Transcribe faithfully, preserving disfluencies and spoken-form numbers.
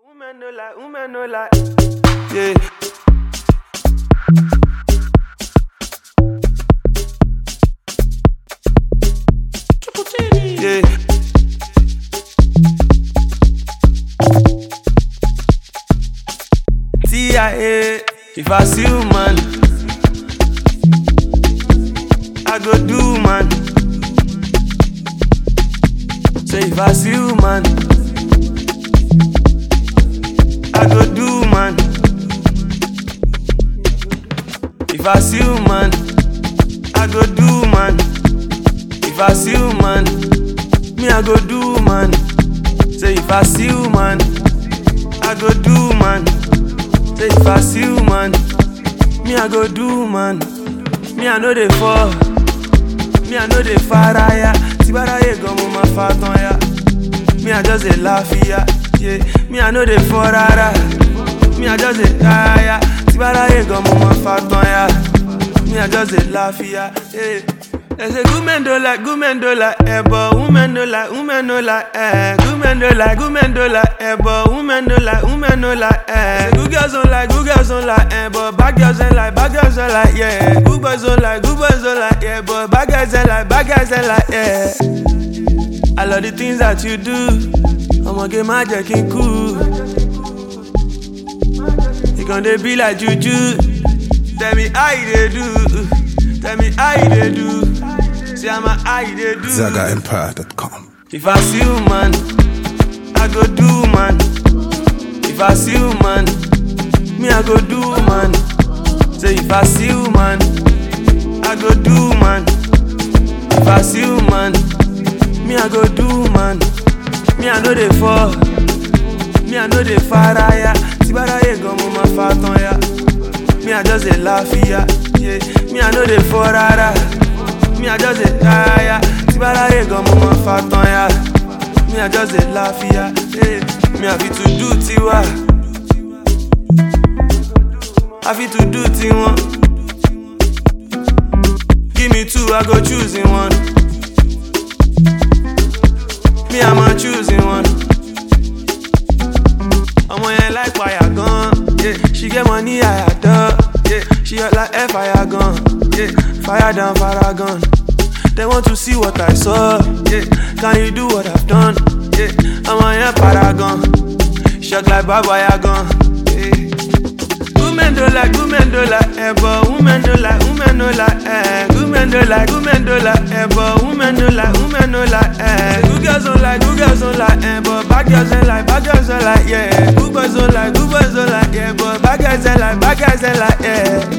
Women no like, women no like. Yeah. Yeah. T I A, if I see you, man, I go do, man. Say if I see you, man, I go do, man. If I see you, man, I go do, man. If I see you, man, me I go do, man. Say if I see you, man, I go do, man. Say if I see you, man, me I go do, man. Me I know they fall, me I know they fire. Tibaraye go mo ma fatan ya. Me I just a laugh ya, yeah. Me I know they fall rara. Me I just a tire. Tibaraye go mo ma fatan ya. Me I just a laugh ya, yeah. They say good men don't like, good men don't like, eh, but women don't like, women don't like, eh. Good men don't like, good men don't like, eh, but women don't like, women don't like, eh. Good girls don't like, good girls don't like, eh, but bad girls don't like, bad girls don't like, yeah. Good boys don't like, good boys don't like, yeah, but bad guys don't like, bad guys don't like, yeah. I love the things that you do. I'ma get my jacket cool. You gonna be like juju. Tell me how you they do. Tell me how you they do. See I'm a how you they do. Zaga Empire dot com. If I see you, man, I go do, man. If I see you, man, me I go do, man. Say if I see you, man, I go do, man. If I see you, man, me I go do, man. Me I know they fall, me I know they fire. Tibaraye go mo ma fatan ya. Me I just a laugh ya, yeah. Me I know they fall rara. Me I just a tire. Tibaraye go mo ma fatan ya. Me I just a laugh ya, yeah. Me I fit to do tiwa, I fit to do tiwa. Give me two, I go choosing one. Me I'm choosing one. I'm on like fire gun, yeah. She get money, I adore, yeah. She hot like a fire gun, yeah. Fire down, fire gun. They want to see what I saw, yeah. Can you do what I've done, yeah. I'm on a paragon, shock like Baba gun, yeah. Women don't like, women don't like, eh, but women don't like, women don't like, eh. Women don't like, women don't like, eh, but women don't like, women don't like, eh. Good girls don't like, good girls don't like, eh, but bad girls don't like, bad girls don't like, yeah. Good boys don't like, good boys don't like, yeah, but bad guys don't like, bad guys don't like, yeah.